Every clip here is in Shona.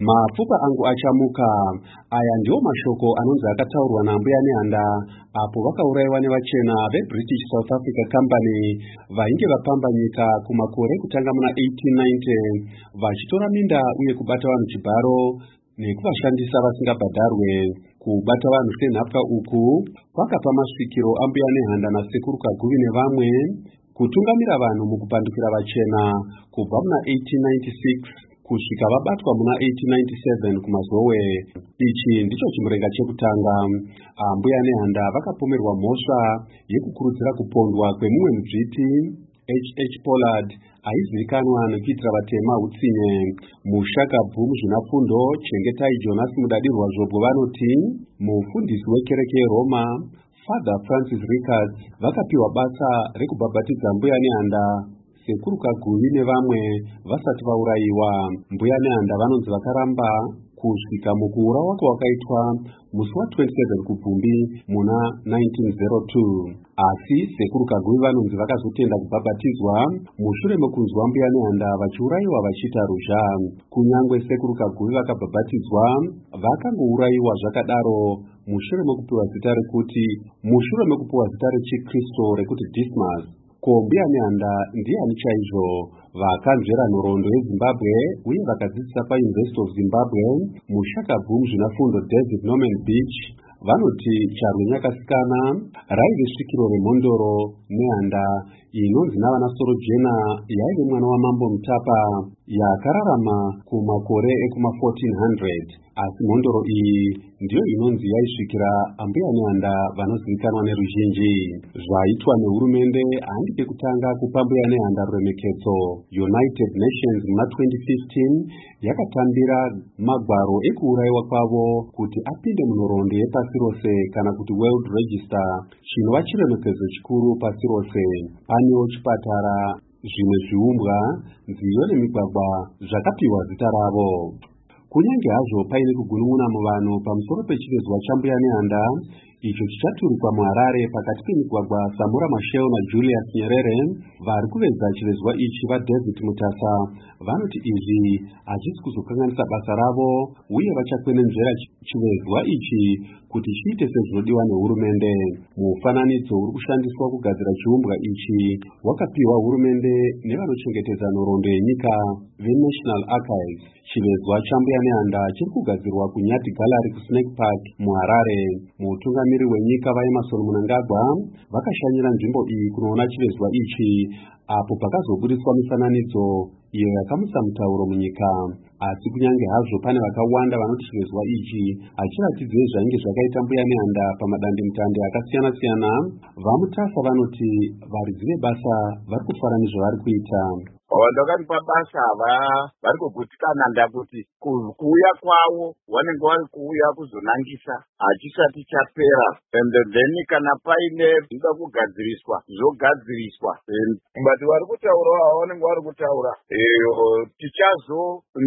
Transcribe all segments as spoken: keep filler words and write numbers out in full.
Mapfupa angu achamuka. Aya ndio mashoko anonzi akataurwa naMbuya Nehanda apo vakauraiwa nevachena veBritish South Africa Company vainge vapamba nyika kumakore kutanga muna eighteen ninety vachitora minda uye kubata vanhu chibharo nekuvashandisa vasingabhadharwe. Kubata vanhu senhapwa uku kwakapa masvikiro aMbuya Nehanda nasekuru Kaguvi nevamwe kutungamira vanhu mukupandukira vachena kubva muna eighteen ninety-six kusvika vabatwa muna eighteen ninety-seven kumazowe. Ichi ndicho chimurenga chekutanga. Mbuya Nehanda vakapomerwa mhosva yekukurudzira kupondwa kwemumwe mudzviti H H Pollard aizivikanwa nekuitira vatema hutsinye. Mushakabvu muzvinafundo Chengetai Jonas Mudadirwa Zvobo vanoti mufundisi wekereke yeRoma Father Francis Rickards vakapiwa basa rekubhabhatidza Mbuya Nehanda sekuru Kaguvi nevamwe vasati vauraiwa. Mbuya Nehanda vanonzi vakaramba kusvika mukuurawa kwakaitwa musi wa27 kubvumbi muna nineteen oh two. Asi sekuru Kaguvi vanonzi vakazotenda kubhabhatidzwa mushure mekunzwa Mbuya Nehanda vachiuraiwa vachiita ruzha. Kunyangwe sekuru Kaguvi vakabhabhatidzwa vakangouraiwa zvakadaro mushure mekupiwa zita rekuti mushure mekupiwa zita rechiKristu rekuti Dismas. Ko Mbuya Nehanda ndiani chaizvo? Vakanzvera nhoroondo yeZimbabwe uye vakadzidzisa paUniversity of Zimbabwe mushakabvu muzvinafundo David Norman Beach vanoti charwe nyakasikana raive svikiro remhondoro Nehanda inonzi navanasoro jena yaive mwana wamambo Mutapa yakararama kumakore ekuma fourteen hundred. Asi mhondoro iyi ndiyo inonzi yaisvikira Mbuya Nehanda vanozivikanwa neruzhinji. Zvaitwa nehurumende handi pekutanga kupa Mbuya Nehanda ruremekedzo. United Nations muna twenty fifteen yakatambira magwaro ekuuraiwa kwavo kuti apinde munhoroondo yepasi rose kana kuti World Register, chinova chiremekedzo chikuru pasi rose. Panewo chipatara, zvimwe zviumbwa, nziyo nemigwagwa zvakapiwa zita ravo. Kunyange hazvo paine kugunun'una muvanhu pamusoro pechivezwa chaMbuya Nehanda icho chichaturikwa muHarare pakati pemigwagwa Samora Machel naJulius Nyerere, vari kuveza chivezwa ichi vaDavid Mutasa vanoti izvi hachisi kuzokanganisa basa ravo uye vachakwenenzvera chivezwa ichi kuti chiite sezvinodiwa nehurumende. Mufananidzo uri kushandiswa kugadzira chiumbwa ichi wakapiwa hurumende nevanochengetedza nhoroondo yenyika veNational Archives. Chivezwa chaMbuya Nehanda chiri kugadzirwa kuNyati Gallery kuSnake Park muHarare. Mutungamiri wenyika vaEmmerson Mnangagwa vakashanyira nzvimbo iyi kunoona chivezwa ichi apo pakazobudiswa mifananidzo iyo yakamutsa mutauro munyika. Asi kunyange hazvo pane vakawanda vanoti chivezwa ichi hachiratidzei zvainge zvakaita Mbuya Nehanda pamadandemutande akasiyana-siyana, vaMutasa vanoti varidzi vebasa vari kufara nezvavari kuita. Ndakati pabasa vari kugutikana ndakuti kuuya kwavo vanenge vari kuuya kuzonangisa hachisati chapera, and then kana paine zvinoda kugadziriswa zvogadziriswa, but vari kutaura vanenge vari kutaura eyo tichazo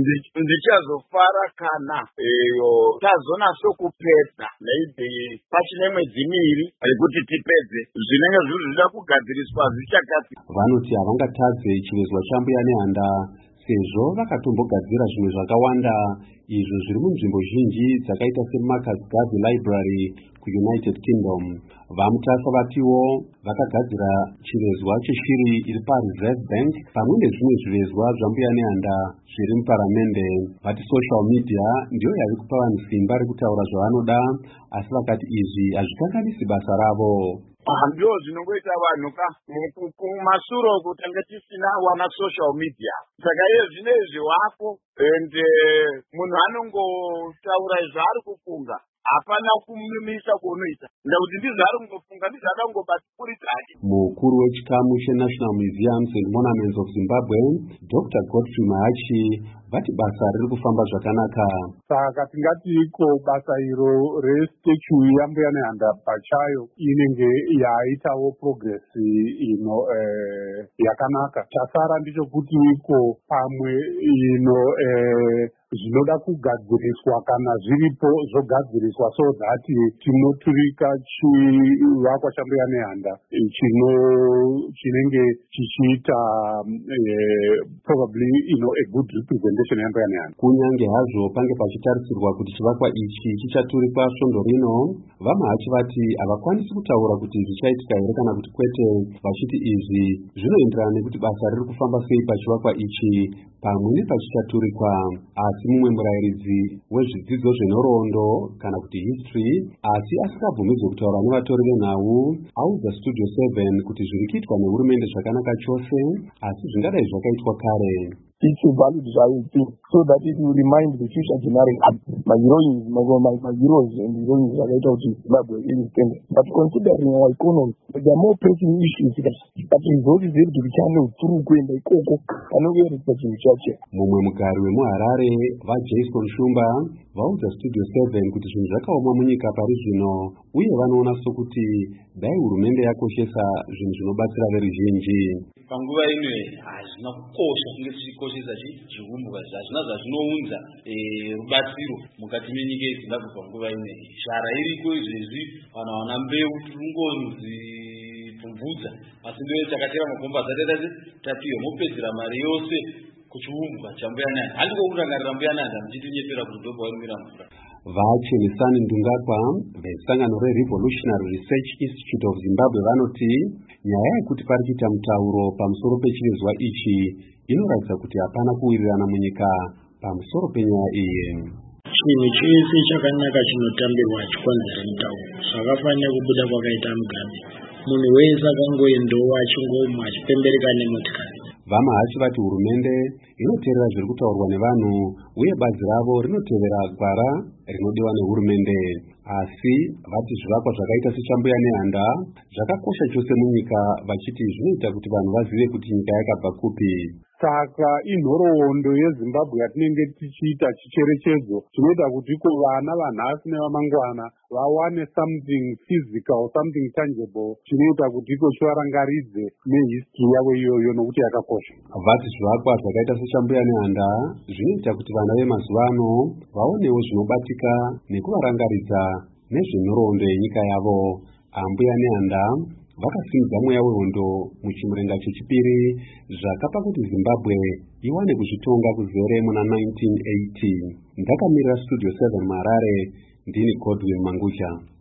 ndichazofara kana eyo tazonaso kupedza maybe pachine mwedzi miviri yekuti tipedze zvinenge zviri zvinoda kugadziriswa zvichagadzirwa. Vanoti havangatadze chivezwa chaMbuya Nehanda sezvo vakatombogadzira zvimwe zvakawanda izvo zviri munzvimbo zhinji dzakaita seMarcus Garvey Library kuUnited Kingdom. VaMutasa vatiwo vakagadzira chivezwa cheshiri iri paReserve Bank pamwe nezvimwe zvivezwa zvaMbuya Nehanda zviri muparamende. Vati social media ndiyo yave kupa vanhu simba rekutaura zvavanoda, asi vakati izvi hazvikanganisi basa ravo. Ndio zvinongoita vanhu ka kumasuro kutanga tisina wana social media. Saka iye zvinezvi wako ende munhu anongotaura zvaari kufunga, hapana kumumisa kunoita ndakuti ndizvaari kungofunga, ndizvaada kungobatikuridza hake. Mukuru wechikamu cheNational Museums and Monuments of Zimbabwe Doctor Godfrey Mahachi vati basa riri kufamba zvakanaka. Saka tingati iko basa iro restatue yaMbuya Nehanda pachayo inenge yaitawo progress ino eh, yakanaka. Chasara ndicho kuti iko pamwe ino eh, zvinoda kugadziriswa kana zviripo zogadziriswa so that tinoturika chivakwa chaMbuya Nehanda chino chinenge chichiita eh, probably you know, a good representation foundation yambuya neanda. Kunyange hazvo pange pachitarisirwa kuti chivakwa ichi chichaturikwa svondo rino, vamahachi vati havakwanisi kutaura kuti zvichaitika here kana kuti kwete, vachiti izvi zvinoenderana nekuti basa riri kufamba sei pachivakwa ichi pamwe nepachichaturikwa. Asi mumwe murayiridzi wezvidzidzo zvenhoroondo kana kuti history asi asikabvumidzwe kutaura nevatori venhau audza Studio seven kuti zviri kuitwa nehurumende zvakanaka chose, asi zvingadai zvakaitwa kare. It's a valid thing so that it will remind the future generation my heroes, my, my, my heroes and heroines are right out in Zimbabwe independent. But considering our economy, there are more pressing issues that that resolve is able to be channeled through Gwenda Ikoko and where it's such a church. Mumwe mugari wemuHarare vaJason Shumba vaudza Studio seven kuti zvinhu zvakaoma munyika pari zvino, uye vanoona sokuti dai hurumende yakoshesa zvinhu zvinobatsira veruzhinji. Panguva ino hazvina kukosha kunge tichikoshesa zviumbwa zvazvina zvazvinounza rubatsiro mukati menyika yeZimbabwe panguva ino. Shara iriko izvezvi, vanhu havana mbeu, tiringonzi pfumvudza, asi ndiyo takatera makomba zatete tapiwa mopedzera mari yose kuchiumbwa chambuya nanda. Handiko kurangarira mbuya nanda muchitinyepera kuti dhobha warimira mvura. Vachemisani Ndungakwa vesangano reRevolutionary Research Institute of Zimbabwe vanoti nyaya yekuti pari kuita mutauro pamusoro pechivezwa ichi inoratidza kuti hapana kuwirirana munyika pamusoro penyaya iyi. Chinhu chese chakanaka chinotambirwa chikonzera mutauro, zvakafanira kubuda kwakaita Mugabe. Munhu wese akangoendawo achingomwa achipembereka nemotikari. Vamahachi vati hurumende inoteerera zviri kutaurwa nevanhu uye bazi ravo rinotevera gwara rinodiwa nehurumende. Asi vati zvivakwa zvakaita sechambuya nehanda zvakakosha chose munyika, vachiti zvinoita kuti vanhu vazive kuti nyika yakabva kupi. Saka inhoroondo yeZimbabwe yatinenge tichiita chicherechedzo chinoita kuti vana vanhasi nevamangwana vawane something physical, something tangible chinoita kuti chivarangaridze nehistory yavo iyoyo nokuti yakakosha. Vati zvivakwa zvakaita sechambuya nehanda zvinoita kuti vana vemazuva ano vaonewo zvinobatika nekuvarangaridza nezvenhoroondo yenyika yavo. Ambuya nehanda vakasimudza mweya wehondo muchimurenga chechipiri zvakapa kuti Zimbabwe iwane kuzvitonga kuzere muna nineteen eighty. Ndakamirira Studio seven muHarare, ndini Godwin Mangucha.